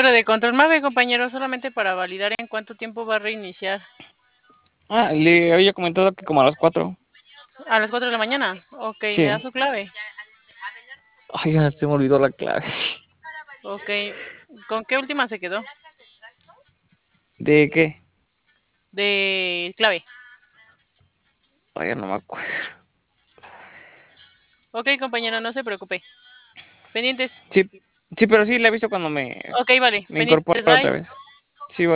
Torre de control MAVE, compañero, solamente para validar en cuánto tiempo va a reiniciar. Le había comentado que como a las 4. A las 4 de la mañana. Ok, ¿me da Sí. su clave? Ay, ya se me olvidó la clave. Ok, ¿con qué última se quedó? ¿De qué? De clave. Ay, ya no me acuerdo. Ok, compañero, no se preocupe. Pendientes. Sí, sí, pero sí le aviso cuando me, Ok, vale, me incorpore pendientes, otra bye. vez.